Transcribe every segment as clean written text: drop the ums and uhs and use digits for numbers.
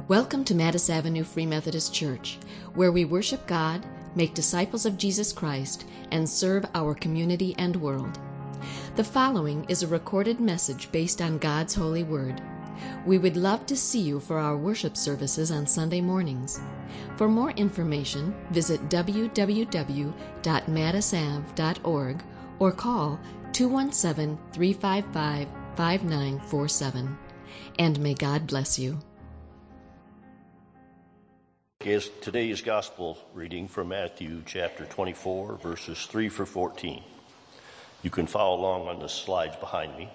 Welcome to Mattis Avenue Free Methodist Church, where we worship God, make disciples of Jesus Christ, and serve our community and world. The following is a recorded message based on God's holy word. We would love to see you for our worship services on Sunday mornings. For more information, visit www.mattisav.org or call 217-355-5947. And may God bless you. Is today's gospel reading from Matthew chapter 24, verses 3 through 14. You can follow along on the slides behind me.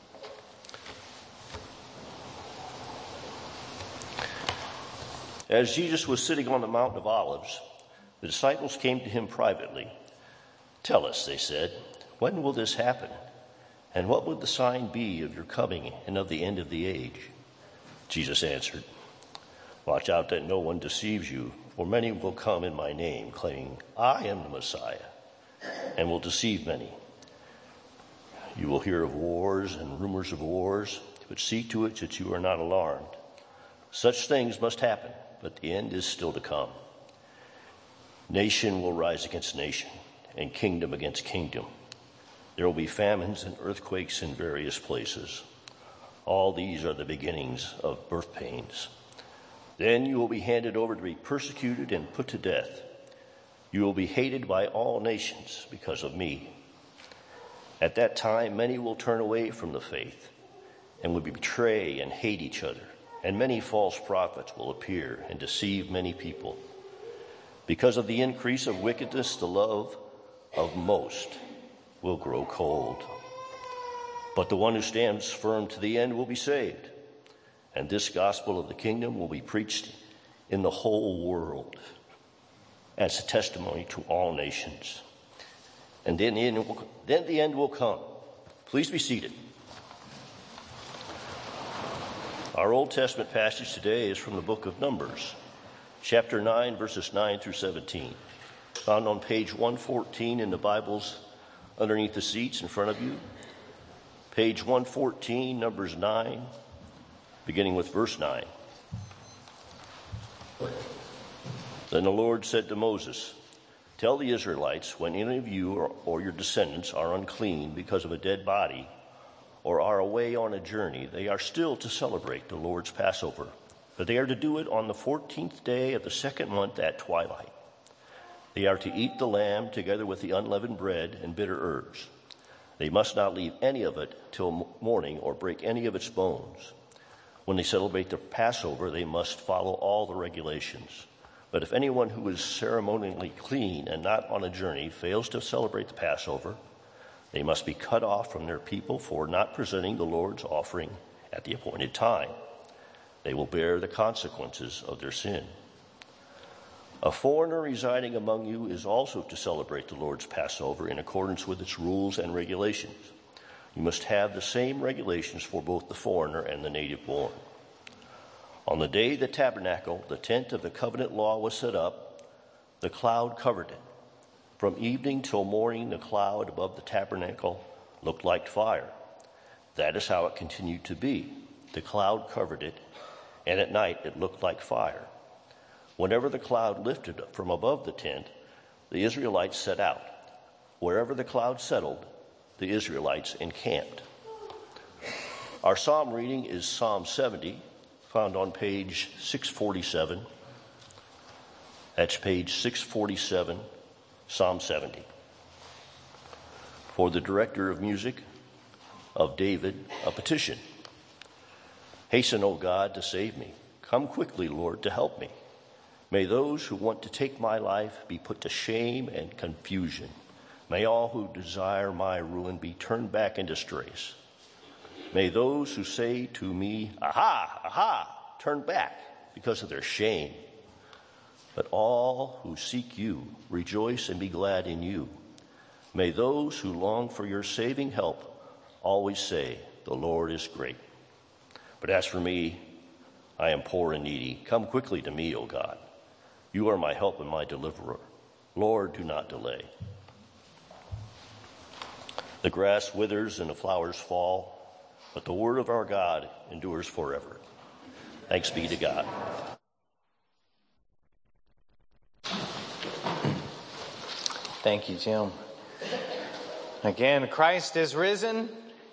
As Jesus was sitting on the Mount of Olives, the disciples came to him privately. "Tell us," they said, "when will this happen? And what will the sign be of your coming and of the end of the age?" Jesus answered, "Watch out that no one deceives you, for many will come in my name, claiming, 'I am the Messiah,' and will deceive many. You will hear of wars and rumors of wars, but see to it that you are not alarmed. Such things must happen, but the end is still to come. Nation will rise against nation, and kingdom against kingdom. There will be famines and earthquakes in various places. All these are the beginnings of birth pains. Then you will be handed over to be persecuted and put to death. You will be hated by all nations because of me. At that time, many will turn away from the faith and will betray and hate each other. And many false prophets will appear and deceive many people. Because of the increase of wickedness, the love of most will grow cold. But the one who stands firm to the end will be saved. And this gospel of the kingdom will be preached in the whole world as a testimony to all nations. And then the end will come. Please be seated. Our Old Testament passage today is from the book of Numbers, chapter 9, verses 9 through 17, found on page 114 in the Bibles underneath the seats in front of you. Page 114, Numbers 9, beginning with verse 9. Then the Lord said to Moses, "Tell the Israelites, when any of you or your descendants are unclean because of a dead body, or are away on a journey, they are still to celebrate the Lord's Passover. But they are to do it on the 14th day of the second month at twilight. They are to eat the lamb together with the unleavened bread and bitter herbs. They must not leave any of it till morning or break any of its bones. When they celebrate the Passover, they must follow all the regulations. But if anyone who is ceremonially clean and not on a journey fails to celebrate the Passover, they must be cut off from their people for not presenting the Lord's offering at the appointed time. They will bear the consequences of their sin. A foreigner residing among you is also to celebrate the Lord's Passover in accordance with its rules and regulations. You must have the same regulations for both the foreigner and the native born. On the day the tabernacle, the tent of the covenant law, was set up, the cloud covered it. From evening till morning, the cloud above the tabernacle looked like fire. That is how it continued to be. The cloud covered it, and at night it looked like fire. Whenever the cloud lifted from above the tent, the Israelites set out. Wherever the cloud settled, the Israelites encamped." Our psalm reading is Psalm 70, found on page 647. That's page 647. Psalm 70. For the director of music, of David, a petition. "Hasten, O God, to save me. Come quickly, Lord, to help me. May those who want to take my life be put to shame and confusion. May all who desire my ruin be turned back in disgrace. May those who say to me, 'Aha, aha,' turn back because of their shame. But all who seek you rejoice and be glad in you. May those who long for your saving help always say, 'The Lord is great.' But as for me, I am poor and needy. Come quickly to me, O God. You are my help and my deliverer. Lord, do not delay." The grass withers and the flowers fall, but the word of our God endures forever. Thanks be to God. Thank you, Jim. Again, Christ is risen.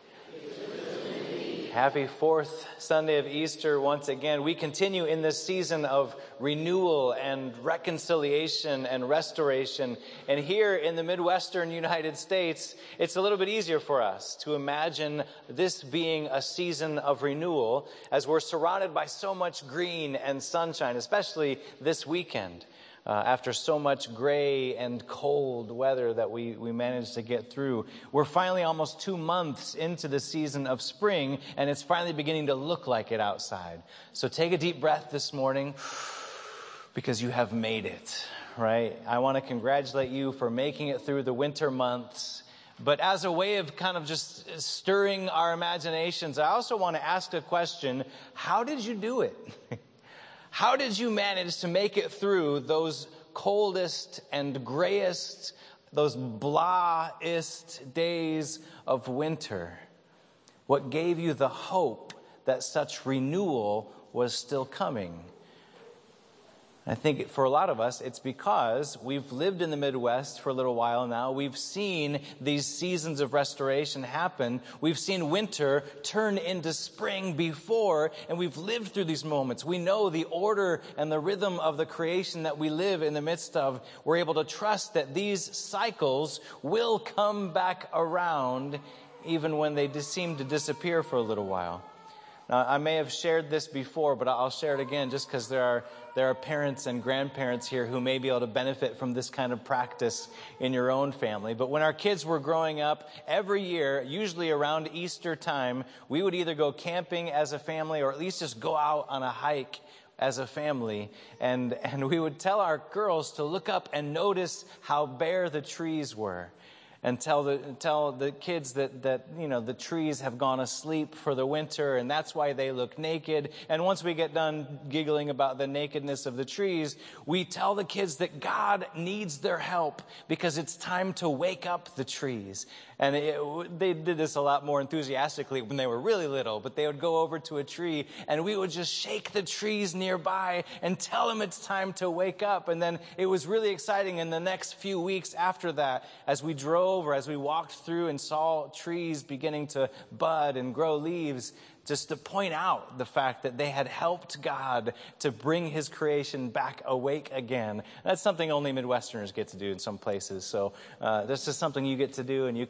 Happy fourth Sunday of Easter once again. We continue in this season of renewal and reconciliation and restoration. And here in the Midwestern United States, it's a little bit easier for us to imagine this being a season of renewal as we're surrounded by so much green and sunshine, especially this weekend. After so much gray and cold weather that we managed to get through. We're finally almost 2 months into the season of spring, and it's finally beginning to look like it outside. So take a deep breath this morning, because you have made it, right? I want to congratulate you for making it through the winter months. But as a way of kind of just stirring our imaginations, I also want to ask a question. How did you do it? How did you manage to make it through those coldest and grayest, those blahest days of winter? What gave you the hope that such renewal was still coming? I think for a lot of us, it's because we've lived in the Midwest for a little while now. We've seen these seasons of restoration happen. We've seen winter turn into spring before, and we've lived through these moments. We know the order and the rhythm of the creation that we live in the midst of. We're able to trust that these cycles will come back around, even when they seem to disappear for a little while. Now, I may have shared this before, but I'll share it again just because there are parents and grandparents here who may be able to benefit from this kind of practice in your own family. But when our kids were growing up, every year, usually around Easter time, we would either go camping as a family or at least just go out on a hike as a family. And we would tell our girls to look up and notice how bare the trees were. And tell the kids that you know the trees have gone asleep for the winter, and that's why they look naked. And once we get done giggling about the nakedness of the trees, we tell the kids that God needs their help because it's time to wake up the trees. And they did this a lot more enthusiastically when they were really little, but they would go over to a tree and we would just shake the trees nearby and tell them it's time to wake up. And then it was really exciting in the next few weeks after that, as we drove or as we walked through and saw trees beginning to bud and grow leaves, just to point out the fact that they had helped God to bring his creation back awake again. That's something only Midwesterners get to do in some places. So this is something you get to do, and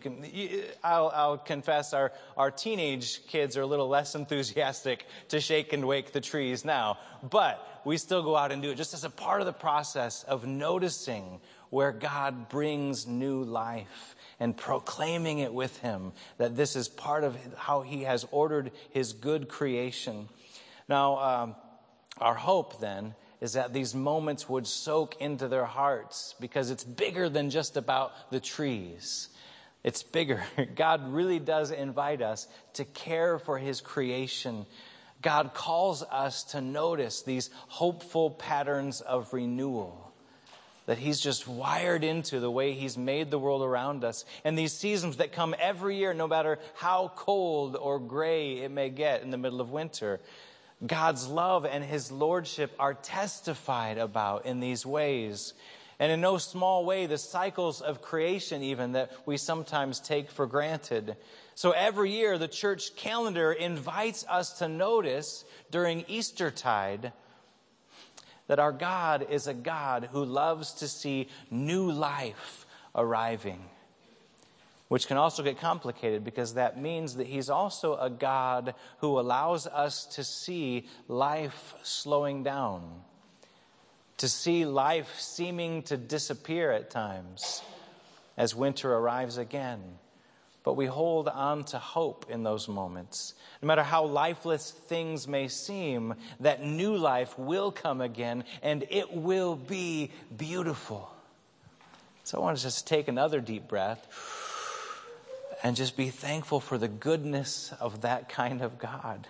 I'll confess our teenage kids are a little less enthusiastic to shake and wake the trees now. But we still go out and do it just as a part of the process of noticing where God brings new life and proclaiming it with him, that this is part of how he has ordered his good creation. Now, our hope then is that these moments would soak into their hearts, because it's bigger than just about the trees. It's bigger. God really does invite us to care for his creation. God calls us to notice these hopeful patterns of renewal that he's just wired into the way he's made the world around us. And these seasons that come every year, no matter how cold or gray it may get in the middle of winter, God's love and his lordship are testified about in these ways. And in no small way, the cycles of creation even that we sometimes take for granted. So every year, the church calendar invites us to notice during Eastertide that our God is a God who loves to see new life arriving, which can also get complicated because that means that he's also a God who allows us to see life slowing down, to see life seeming to disappear at times as winter arrives again. But we hold on to hope in those moments. No matter how lifeless things may seem, that new life will come again, and it will be beautiful. So I want to just take another deep breath and just be thankful for the goodness of that kind of God.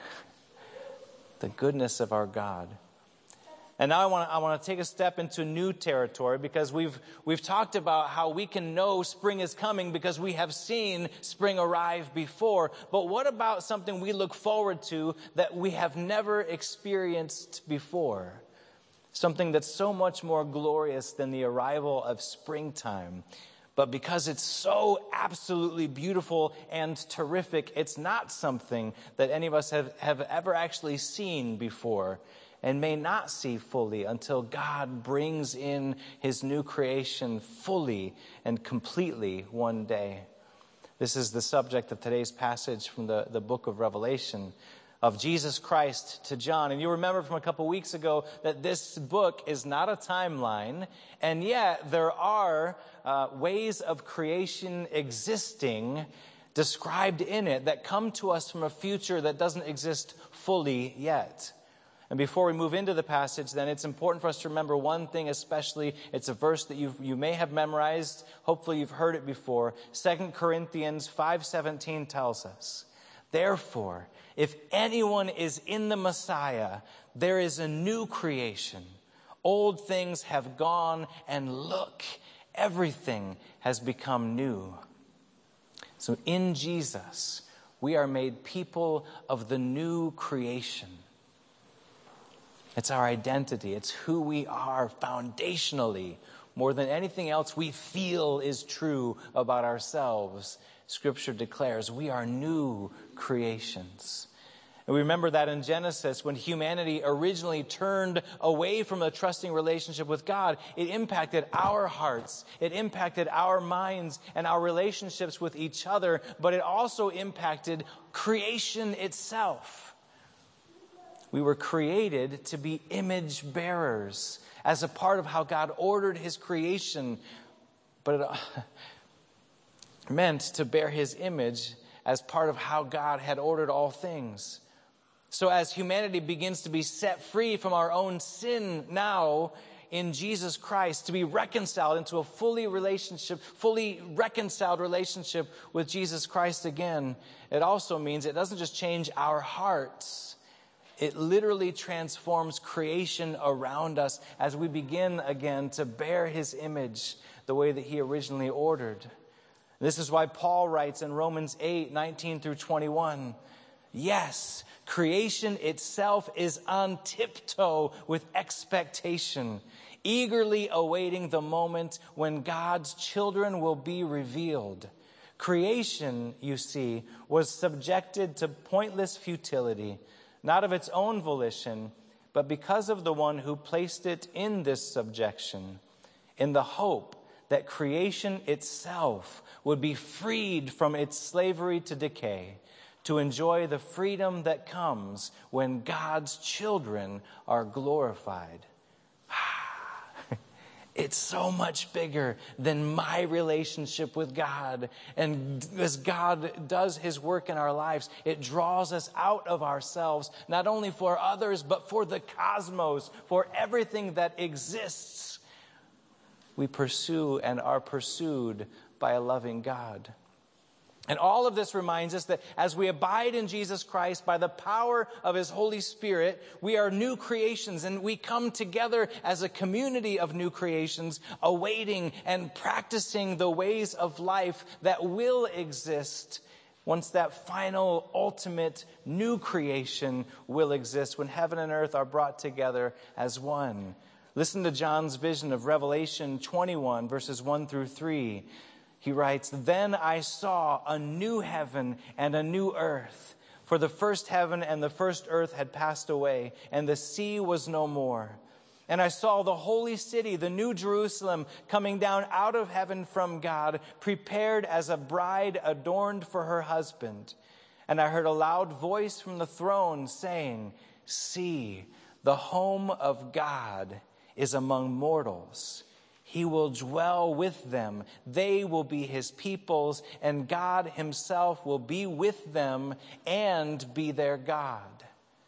The goodness of our God. And now I want to take a step into new territory, because we've talked about how we can know spring is coming because we have seen spring arrive before. But what about something we look forward to that we have never experienced before? Something that's so much more glorious than the arrival of springtime. But because it's so absolutely beautiful and terrific, it's not something that any of us have ever actually seen before and may not see fully until God brings in his new creation fully and completely one day. This is the subject of today's passage from the book of Revelation, of Jesus Christ to John. And you remember from a couple weeks ago that this book is not a timeline, and yet there are ways of creation existing described in it that come to us from a future that doesn't exist fully yet. And before we move into the passage, then it's important for us to remember one thing especially. It's a verse that you may have memorized. Hopefully you've heard it before. 2 Corinthians 5:17 tells us, "Therefore, if anyone is in the Messiah, there is a new creation. Old things have gone, and look, everything has become new." So in Jesus, we are made people of the new creation. It's our identity. It's who we are foundationally. More than anything else we feel is true about ourselves, Scripture declares we are new creations. And we remember that in Genesis, when humanity originally turned away from a trusting relationship with God, it impacted our hearts, it impacted our minds and our relationships with each other, but it also impacted creation itself. We were created to be image bearers as a part of how God ordered his creation, but it meant to bear his image as part of how God had ordered all things. So as humanity begins to be set free from our own sin now in Jesus Christ, to be reconciled into a fully reconciled relationship with Jesus Christ again, it also means it doesn't just change our hearts. It literally transforms creation around us as we begin again to bear his image the way that he originally ordered. This is why Paul writes in Romans 8:19 through 21, "Yes, creation itself is on tiptoe with expectation, eagerly awaiting the moment when God's children will be revealed. Creation, you see, was subjected to pointless futility, not of its own volition, but because of the one who placed it in this subjection, in the hope that creation itself would be freed from its slavery to decay, to enjoy the freedom that comes when God's children are glorified." It's so much bigger than my relationship with God. And as God does his work in our lives, it draws us out of ourselves, not only for others, but for the cosmos, for everything that exists. We pursue and are pursued by a loving God. And all of this reminds us that as we abide in Jesus Christ by the power of his Holy Spirit, we are new creations, and we come together as a community of new creations, awaiting and practicing the ways of life that will exist once that final, ultimate new creation will exist, when heaven and earth are brought together as one. Listen to John's vision of Revelation 21, verses 1 through 3. He writes, "Then I saw a new heaven and a new earth, for the first heaven and the first earth had passed away, and the sea was no more. And I saw the holy city, the new Jerusalem, coming down out of heaven from God, prepared as a bride adorned for her husband. And I heard a loud voice from the throne saying, 'See, the home of God is among mortals. He will dwell with them. They will be his peoples, and God himself will be with them and be their God.'"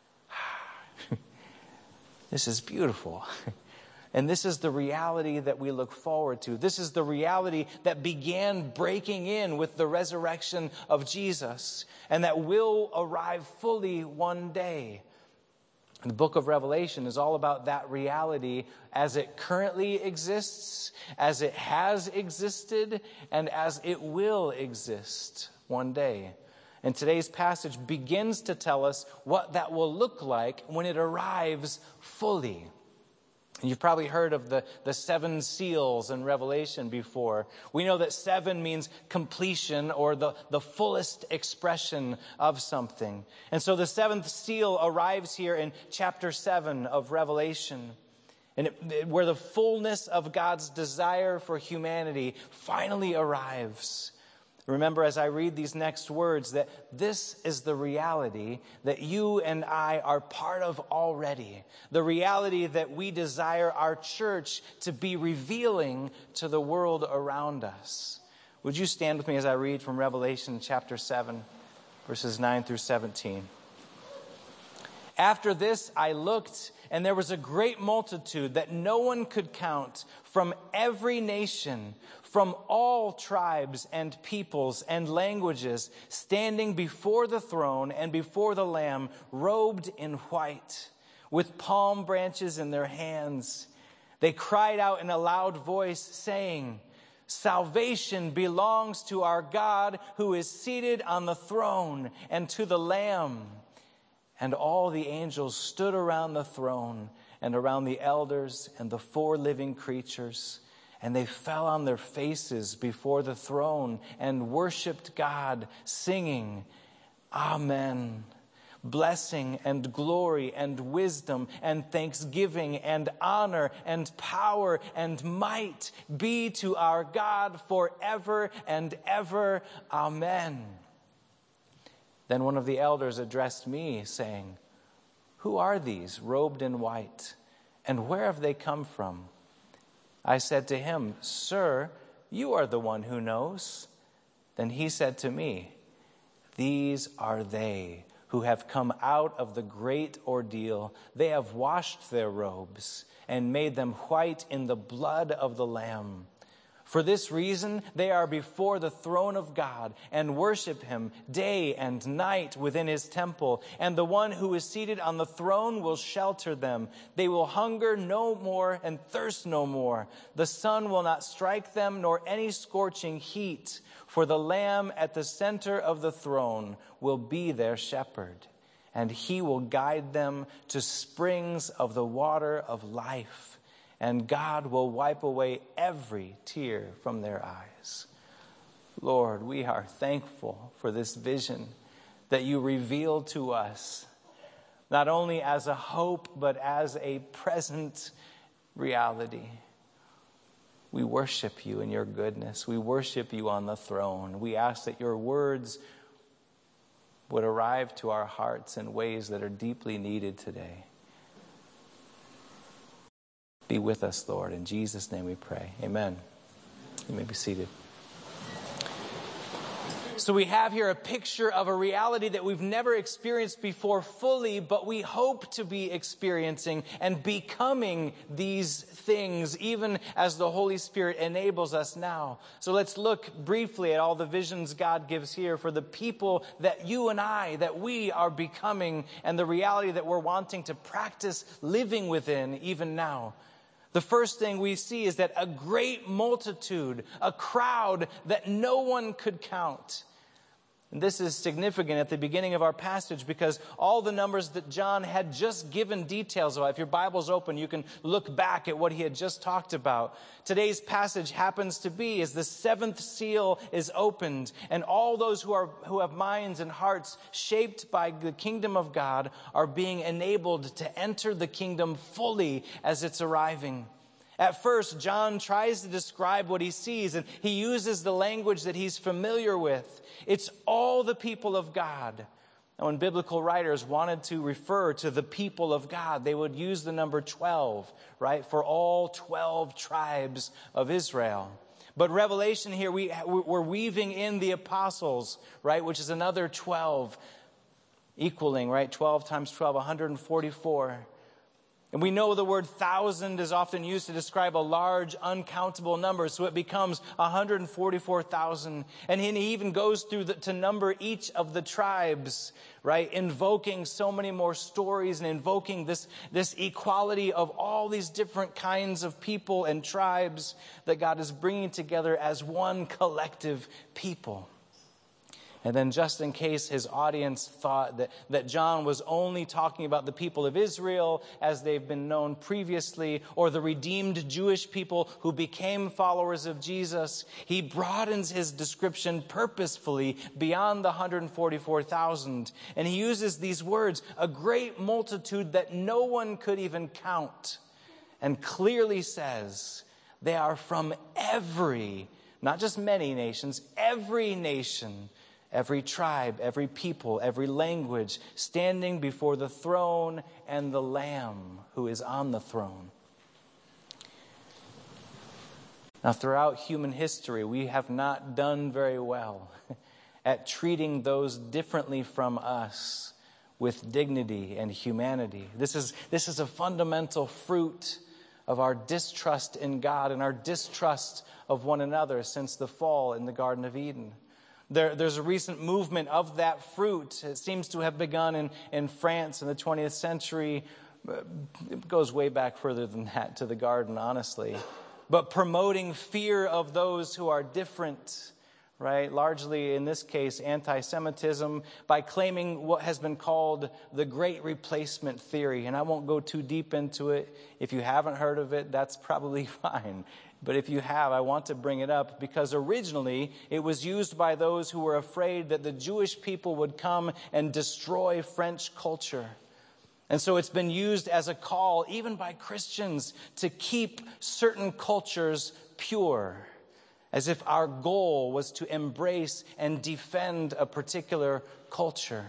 This is beautiful. And this is the reality that we look forward to. This is the reality that began breaking in with the resurrection of Jesus, and that will arrive fully one day. The book of Revelation is all about that reality as it currently exists, as it has existed, and as it will exist one day. And today's passage begins to tell us what that will look like when it arrives fully. You've probably heard of the 7 seals in Revelation before. We know that 7 means completion or the fullest expression of something. And so the 7th seal arrives here in chapter 7 of Revelation, and where the fullness of God's desire for humanity finally arrives. Remember, as I read these next words, that this is the reality that you and I are part of already. The reality that we desire our church to be revealing to the world around us. Would you stand with me as I read from Revelation chapter 7, verses 9 through 17. After this I looked, and there was a great multitude that no one could count, from every nation, from all tribes and peoples and languages, standing before the throne and before the Lamb, robed in white, with palm branches in their hands. They cried out in a loud voice, saying, "Salvation belongs to our God who is seated on the throne and to the Lamb." And all the angels stood around the throne and around the elders and the 4 living creatures. And they fell on their faces before the throne and worshiped God, singing, "Amen. Blessing and glory and wisdom and thanksgiving and honor and power and might be to our God forever and ever. Amen." Then one of the elders addressed me, saying, "Who are these robed in white, and where have they come from?" I said to him, "Sir, you are the one who knows." Then he said to me, "These are they who have come out of the great ordeal. They have washed their robes and made them white in the blood of the Lamb. For this reason, they are before the throne of God and worship him day and night within his temple. And the one who is seated on the throne will shelter them. They will hunger no more and thirst no more. The sun will not strike them, nor any scorching heat. For the Lamb at the center of the throne will be their shepherd, and he will guide them to springs of the water of life. And God will wipe away every tear from their eyes." Lord, we are thankful for this vision that you revealed to us, not only as a hope, but as a present reality. We worship you in your goodness. We worship you on the throne. We ask that your words would arrive to our hearts in ways that are deeply needed today. Be with us, Lord. In Jesus' name we pray. Amen. You may be seated. So we have here a picture of a reality that we've never experienced before fully, but we hope to be experiencing and becoming these things, even as the Holy Spirit enables us now. So let's look briefly at all the visions God gives here for the people that you and I, that we are becoming, and the reality that we're wanting to practice living within even now. The first thing we see is that a great multitude, a crowd that no one could count. And this is significant at the beginning of our passage because all the numbers that John had just given details about. If your Bible's open, you can look back at what he had just talked about. Today's passage happens to be as the 7th seal is opened, and all those who have minds and hearts shaped by the kingdom of God are being enabled to enter the kingdom fully as it's arriving. At first, John tries to describe what he sees, and he uses the language that he's familiar with. It's all the people of God. And when biblical writers wanted to refer to the people of God, they would use the number 12, right, for all 12 tribes of Israel. But Revelation here, we're weaving in the apostles, right, which is another 12, equaling, right, 12 times 12, 144. And we know the word 1,000 is often used to describe a large, uncountable number, so it becomes 144,000. And he even goes through to number each of the tribes, right? Invoking so many more stories and invoking this equality of all these different kinds of people and tribes that God is bringing together as one collective people. And then just in case his audience thought that John was only talking about the people of Israel as they've been known previously, or the redeemed Jewish people who became followers of Jesus, he broadens his description purposefully beyond the 144,000. And he uses these words, a great multitude that no one could even count, and clearly says they are from every, not just many nations, every nation, every tribe, every people, every language, standing before the throne and the Lamb who is on the throne. Now, throughout human history, we have not done very well at treating those differently from us with dignity and humanity. This is a fundamental fruit of our distrust in God and our distrust of one another since the fall in the Garden of Eden. There's a recent movement of that fruit. It seems to have begun in France in the 20th century. It goes way back further than that, to the garden, honestly. But promoting fear of those who are different, right? Largely, in this case, anti-Semitism, by claiming what has been called the Great Replacement Theory. And I won't go too deep into it. If you haven't heard of it, that's probably fine. But if you have, I want to bring it up because originally it was used by those who were afraid that the Jewish people would come and destroy French culture. And so it's been used as a call, even by Christians, to keep certain cultures pure, as if our goal was to embrace and defend a particular culture.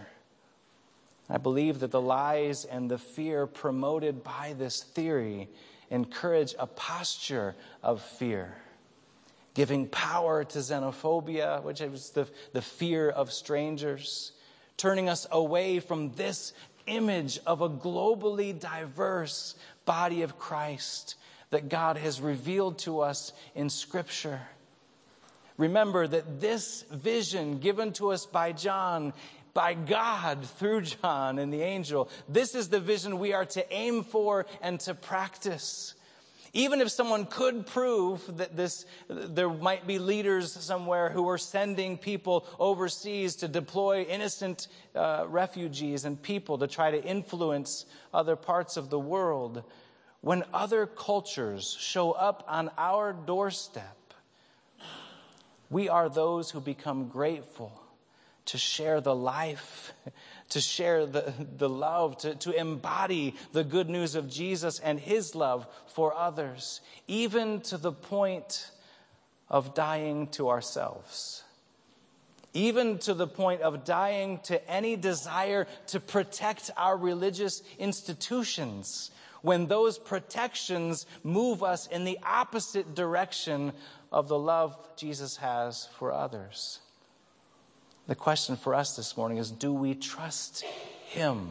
I believe that the lies and the fear promoted by this theory encourage a posture of fear, giving power to xenophobia, which is the fear of strangers, turning us away from this image of a globally diverse body of Christ that God has revealed to us in Scripture. Remember that this vision given to us by John, by God through John and the angel, this is the vision we are to aim for and to practice. Even if someone could prove that there might be leaders somewhere who are sending people overseas to deploy innocent refugees and people to try to influence other parts of the world, when other cultures show up on our doorstep, we are those who become grateful to share the life, to share the love, to embody the good news of Jesus and his love for others, even to the point of dying to ourselves, even to the point of dying to any desire to protect our religious institutions when those protections move us in the opposite direction of the love Jesus has for others. The question for us this morning is, do we trust him?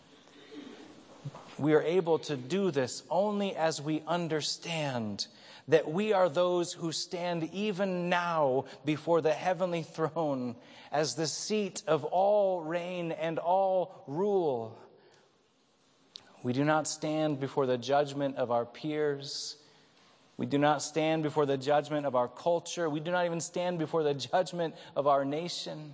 We are able to do this only as we understand that we are those who stand even now before the heavenly throne as the seat of all reign and all rule. We do not stand before the judgment of our peers. We do not stand before the judgment of our culture. We do not even stand before the judgment of our nation.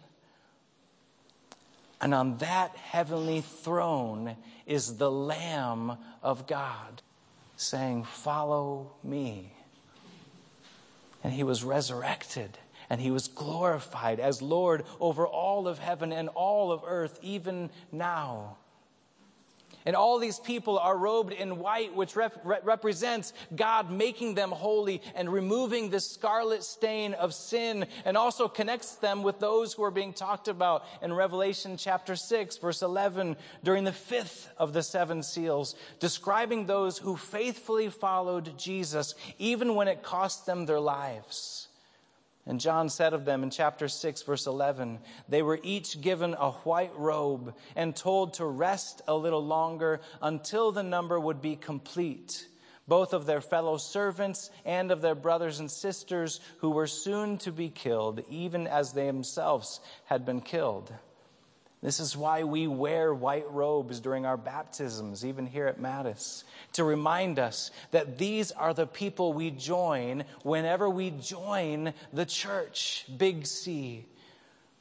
And on that heavenly throne is the Lamb of God saying, "Follow me." And he was resurrected and he was glorified as Lord over all of heaven and all of earth, even now. And all these people are robed in white, which represents God making them holy and removing the scarlet stain of sin, and also connects them with those who are being talked about in Revelation chapter 6, verse 11, during the fifth of the seven seals, describing those who faithfully followed Jesus, even when it cost them their lives. And John said of them in chapter 6, verse 11, they were each given a white robe and told to rest a little longer until the number would be complete, both of their fellow servants and of their brothers and sisters who were soon to be killed, even as they themselves had been killed. This is why we wear white robes during our baptisms, even here at Mattis, to remind us that these are the people we join whenever we join the church, Big C.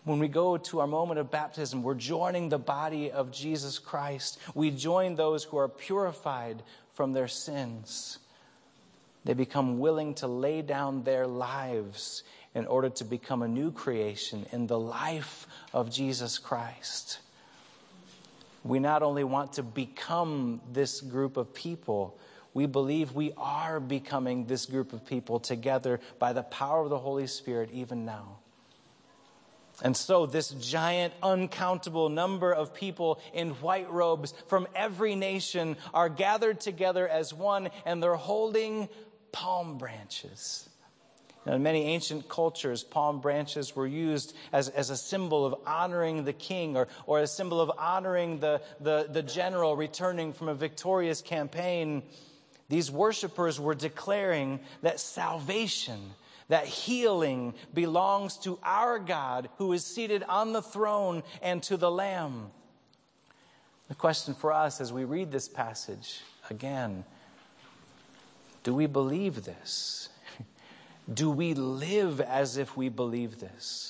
When we go to our moment of baptism, we're joining the body of Jesus Christ. We join those who are purified from their sins. They become willing to lay down their lives in order to become a new creation in the life of Jesus Christ. We not only want to become this group of people, we believe we are becoming this group of people together by the power of the Holy Spirit even now. And so this giant, uncountable number of people in white robes from every nation are gathered together as one, and they're holding palm branches. Now, in many ancient cultures, palm branches were used as a symbol of honoring the king or a symbol of honoring the general returning from a victorious campaign. These worshipers were declaring that salvation, that healing belongs to our God who is seated on the throne and to the Lamb. The question for us as we read this passage again, do we believe this? Do we live as if we believe this?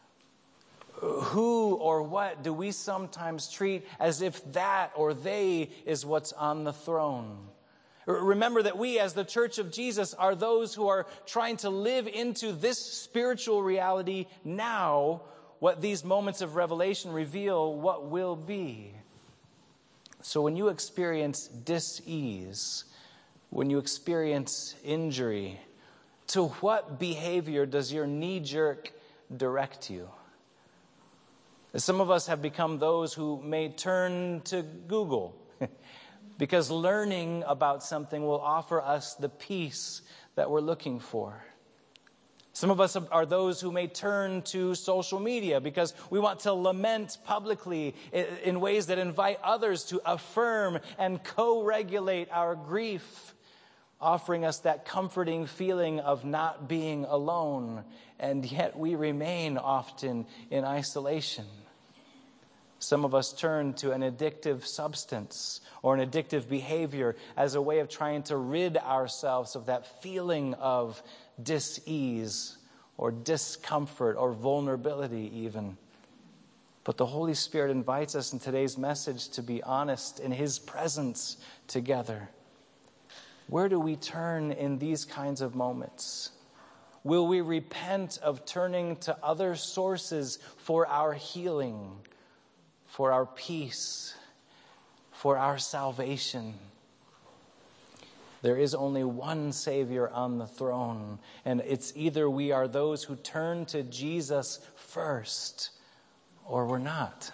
Who or what do we sometimes treat as if that or they is what's on the throne? Remember that we as the Church of Jesus are those who are trying to live into this spiritual reality now, what these moments of revelation reveal what will be. So when you experience dis-ease, when you experience injury, to what behavior does your knee-jerk direct you? Some of us have become those who may turn to Google because learning about something will offer us the peace that we're looking for. Some of us are those who may turn to social media because we want to lament publicly in ways that invite others to affirm and co-regulate our grief, offering us that comforting feeling of not being alone, and yet we remain often in isolation. Some of us turn to an addictive substance or an addictive behavior as a way of trying to rid ourselves of that feeling of dis-ease or discomfort or vulnerability even. But the Holy Spirit invites us in today's message to be honest in His presence together. Where do we turn in these kinds of moments? Will we repent of turning to other sources for our healing, for our peace, for our salvation? There is only one Savior on the throne, and it's either we are those who turn to Jesus first, or we're not.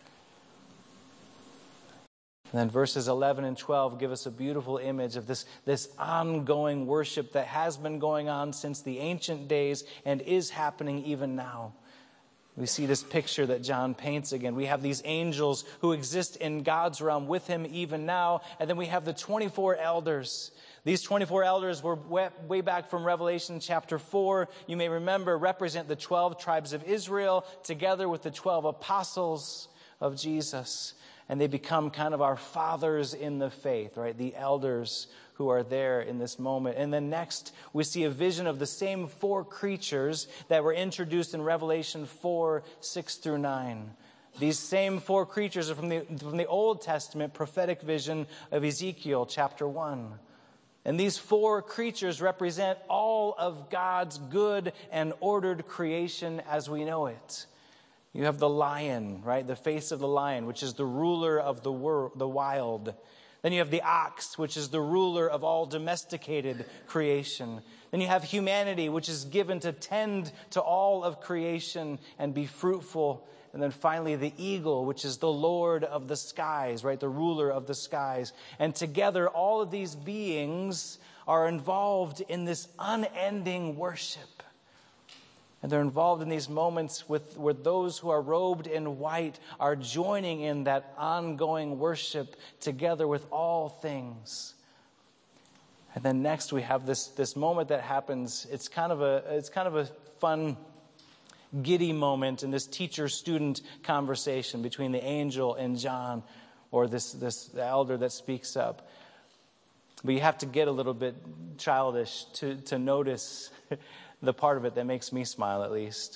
And then verses 11 and 12 give us a beautiful image of this ongoing worship that has been going on since the ancient days and is happening even now. We see this picture that John paints again. We have these angels who exist in God's realm with Him even now. And then we have the 24 elders. These 24 elders were way back from Revelation chapter 4. You may remember, represent the 12 tribes of Israel together with the 12 apostles of Jesus. And they become kind of our fathers in the faith, right? The elders who are there in this moment. And then next, we see a vision of the same four creatures that were introduced in Revelation 4, 6 through 9. These same four creatures are from the Old Testament prophetic vision of Ezekiel chapter 1. And these four creatures represent all of God's good and ordered creation as we know it. You have the lion, right? The face of the lion, which is the ruler of the wild. Then you have the ox, which is the ruler of all domesticated creation. Then you have humanity, which is given to tend to all of creation and be fruitful. And then finally the eagle, which is the Lord of the skies, right? The ruler of the skies. And together all of these beings are involved in this unending worship. And they're involved in these moments where those who are robed in white are joining in that ongoing worship together with all things. And then next we have this moment that happens. It's kind of a fun, giddy moment in this teacher-student conversation between the angel and John, or this elder that speaks up. But you have to get a little bit childish to notice the part of it that makes me smile, at least.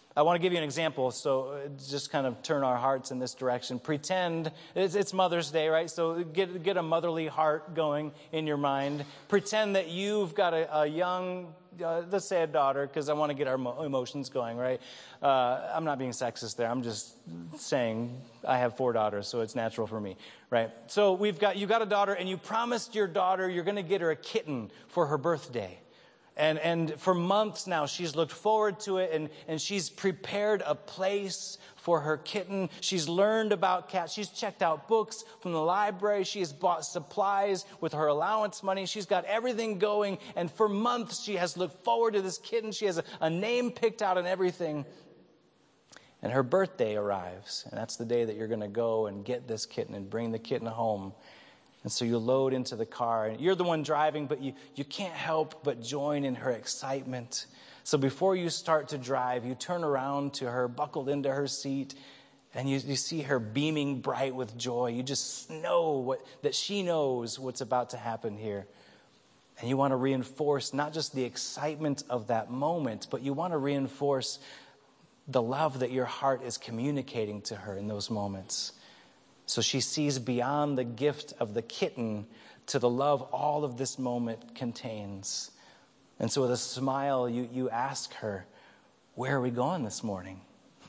I want to give you an example, so just kind of turn our hearts in this direction. Pretend, it's Mother's Day, right? So get a motherly heart going in your mind. Pretend that you've got a young, let's say a daughter, because I want to get our emotions going, right? I'm not being sexist there. I'm just saying I have 4 daughters, so it's natural for me, right? So you got a daughter, and you promised your daughter you're going to get her a kitten for her birthday. And for months now, she's looked forward to it, and she's prepared a place for her kitten. She's learned about cats. She's checked out books from the library. She has bought supplies with her allowance money. She's got everything going. And for months, she has looked forward to this kitten. She has a name picked out and everything. And her birthday arrives. And that's the day that you're going to go and get this kitten and bring the kitten home. And so you load into the car, and you're the one driving, but you can't help but join in her excitement. So before you start to drive, you turn around to her, buckled into her seat, and you see her beaming bright with joy. You just know that she knows what's about to happen here. And you want to reinforce not just the excitement of that moment, but you want to reinforce the love that your heart is communicating to her in those moments. So she sees beyond the gift of the kitten to the love all of this moment contains. And so with a smile, you ask her, where are we going this morning?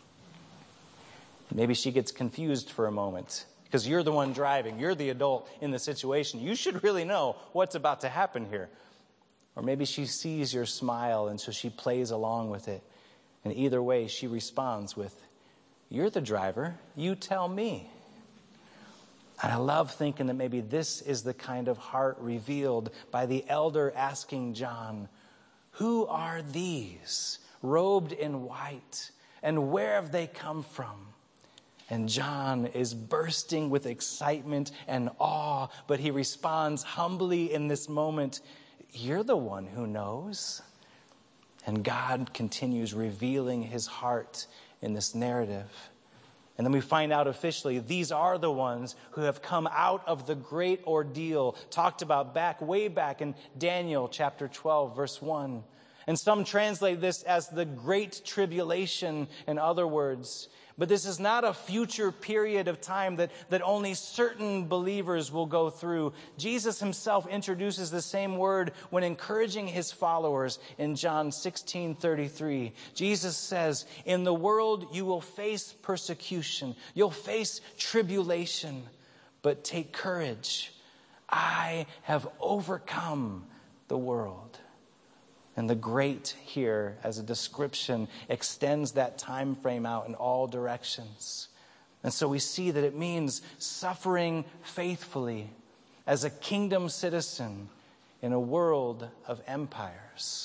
Maybe she gets confused for a moment because you're the one driving. You're the adult in the situation. You should really know what's about to happen here. Or maybe she sees your smile, and so she plays along with it. And either way, she responds with, you're the driver. You tell me. And I love thinking that maybe this is the kind of heart revealed by the elder asking John, who are these, robed in white, and where have they come from? And John is bursting with excitement and awe, but he responds humbly in this moment, you're the one who knows. And God continues revealing his heart in this narrative. And then we find out officially, these are the ones who have come out of the great ordeal talked about way back in Daniel chapter 12, verse 1. And some translate this as the great tribulation, in other words. But this is not a future period of time that only certain believers will go through. Jesus himself introduces the same word when encouraging his followers in John 16:33. Jesus says, in the world you will face persecution. You'll face tribulation. But take courage. I have overcome the world. And the great here, as a description, extends that time frame out in all directions. And so we see that it means suffering faithfully as a kingdom citizen in a world of empires.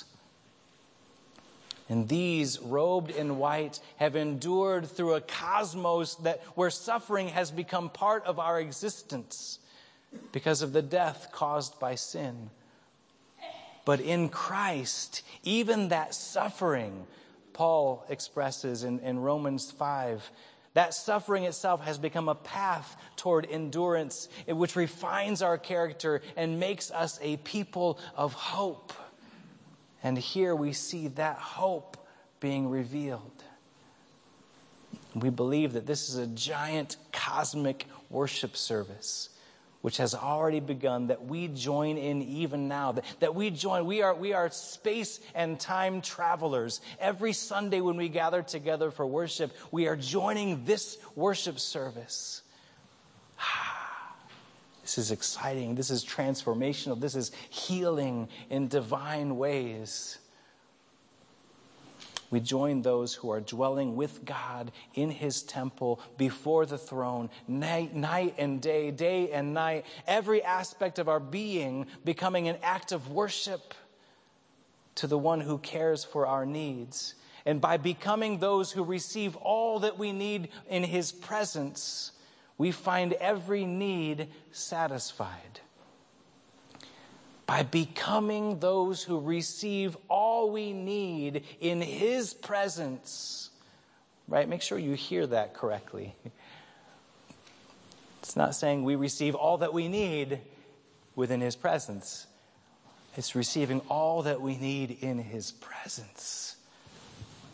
And these, robed in white, have endured through a cosmos where suffering has become part of our existence because of the death caused by sin. But in Christ, even that suffering, Paul expresses in Romans 5, that suffering itself has become a path toward endurance, which refines our character and makes us a people of hope. And here we see that hope being revealed. We believe that this is a giant cosmic worship service which has already begun, that we join in even now, that we join. We are space and time travelers. Every Sunday when we gather together for worship, we are joining this worship service. This is exciting. This is transformational. This is healing in divine ways. We join those who are dwelling with God in his temple before the throne, night and day and night, every aspect of our being becoming an act of worship to the one who cares for our needs. And by becoming those who receive all that we need in his presence, we find every need satisfied. By becoming those who receive all we need in his presence. Right? Make sure you hear that correctly. It's not saying we receive all that we need within his presence. It's receiving all that we need in his presence.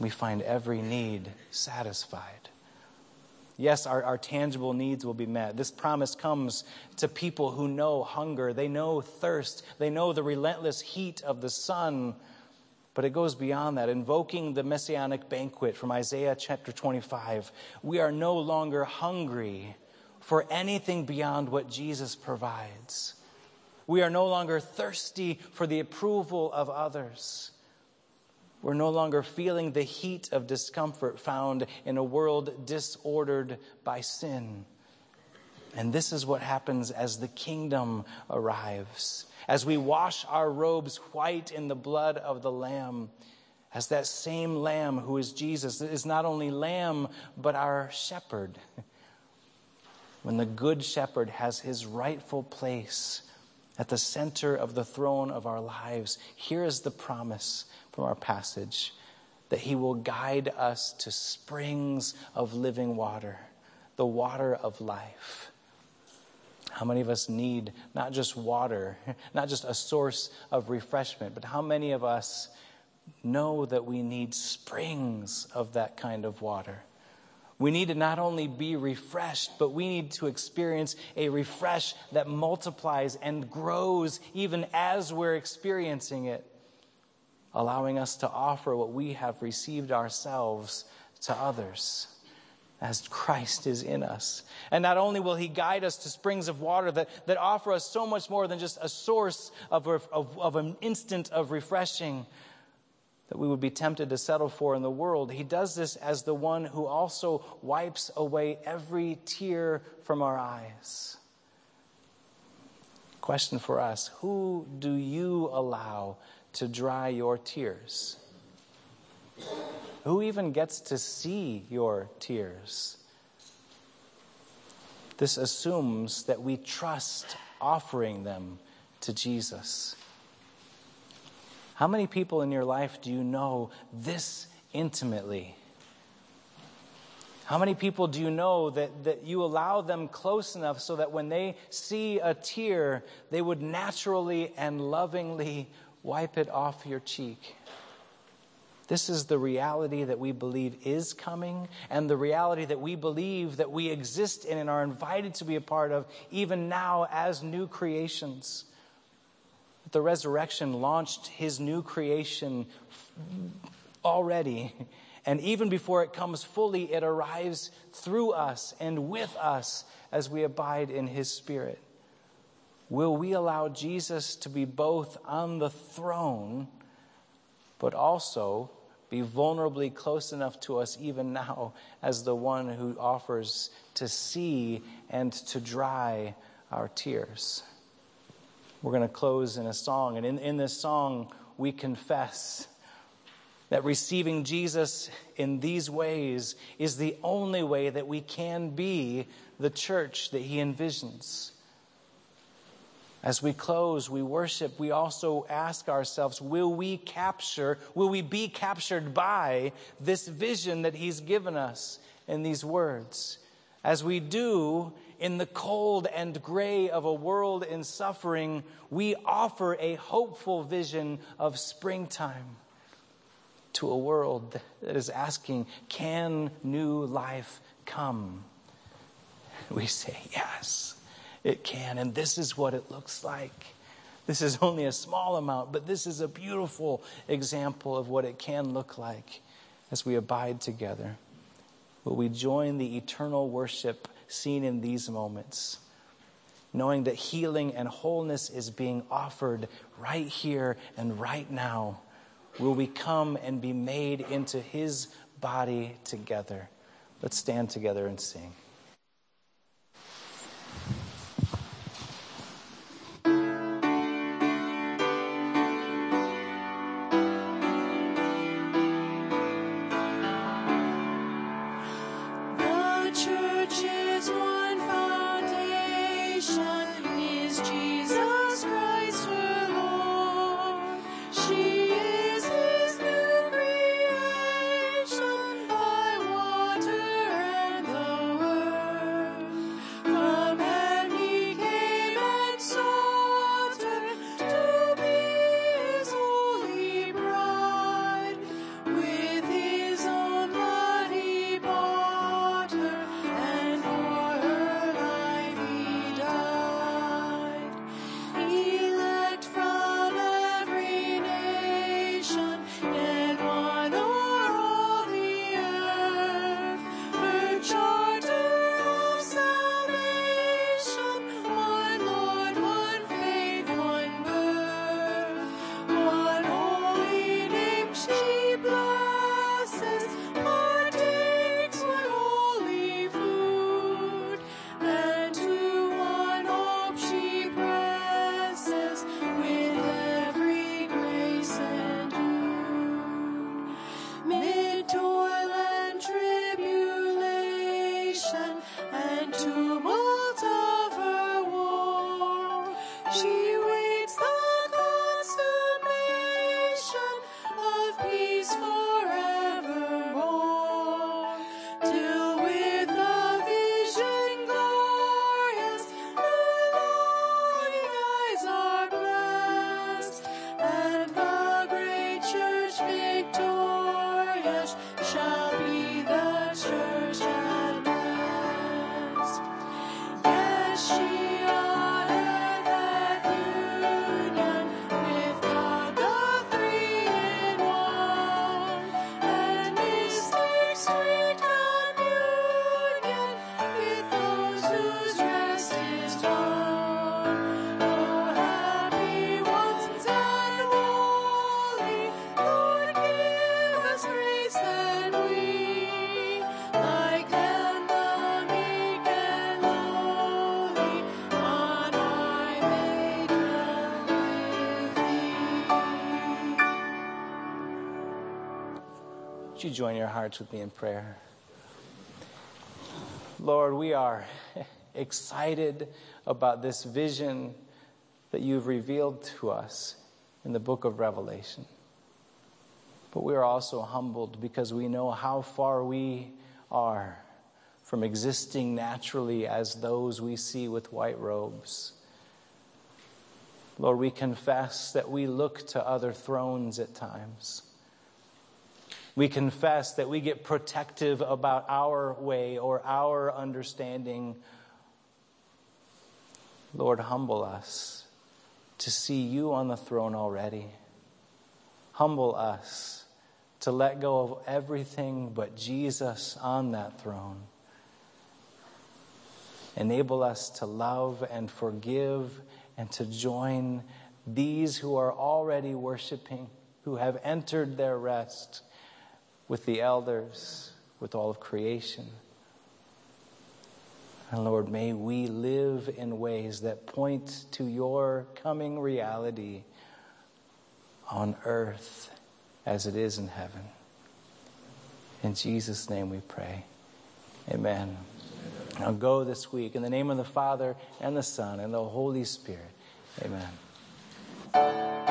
We find every need satisfied. Yes, our tangible needs will be met. This promise comes to people who know hunger. They know thirst. They know the relentless heat of the sun. But it goes beyond that. Invoking the messianic banquet from Isaiah chapter 25, we are no longer hungry for anything beyond what Jesus provides. We are no longer thirsty for the approval of others. We're no longer feeling the heat of discomfort found in a world disordered by sin. And this is what happens as the kingdom arrives. As we wash our robes white in the blood of the Lamb. As that same Lamb who is Jesus is not only Lamb, but our shepherd. When the good shepherd has his rightful place at the center of the throne of our lives, here is the promise from our passage, that he will guide us to springs of living water, the water of life. How many of us need not just water, not just a source of refreshment, but how many of us know that we need springs of that kind of water? We need to not only be refreshed, but we need to experience a refresh that multiplies and grows even as we're experiencing it, allowing us to offer what we have received ourselves to others as Christ is in us. And not only will he guide us to springs of water that offer us so much more than just a source of an instant of refreshing that we would be tempted to settle for in the world. He does this as the one who also wipes away every tear from our eyes. Question for us: who do you allow to dry your tears? Who even gets to see your tears? This assumes that we trust offering them to Jesus. How many people in your life do you know this intimately? How many people do you know that you allow them close enough so that when they see a tear, they would naturally and lovingly wipe it off your cheek? This is the reality that we believe is coming, and the reality that we believe that we exist in and are invited to be a part of even now as new creations. The resurrection launched his new creation already. And even before it comes fully, it arrives through us and with us as we abide in his Spirit. Will we allow Jesus to be both on the throne, but also be vulnerably close enough to us even now as the one who offers to see and to dry our tears? We're going to close in a song, and in this song we confess that receiving Jesus in these ways is the only way that we can be the church that he envisions. As we close, we worship, we also ask ourselves, will we be captured by this vision that he's given us in these words? As we do, in the cold and gray of a world in suffering, we offer a hopeful vision of springtime to a world that is asking, can new life come? We say, yes, it can. And this is what it looks like. This is only a small amount, but this is a beautiful example of what it can look like as we abide together. Will we join the eternal worship seen in these moments, knowing that healing and wholeness is being offered right here and right now? Will we come and be made into his body together? Let's stand together and sing. Creation by water and the word. would you join your hearts with me in prayer? Lord, we are excited about this vision that you've revealed to us in the book of Revelation. But we are also humbled because we know how far we are from existing naturally as those we see with white robes. Lord, we confess that we look to other thrones at times. We confess that we get protective about our way or our understanding. Lord, humble us to see you on the throne already. Humble us to let go of everything but Jesus on that throne. Enable us to love and forgive and to join these who are already worshiping, who have entered their rest with the elders, with all of creation. And Lord, may we live in ways that point to your coming reality on earth as it is in heaven. In Jesus' name we pray. Amen. Now go this week in the name of the Father and the Son and the Holy Spirit. Amen.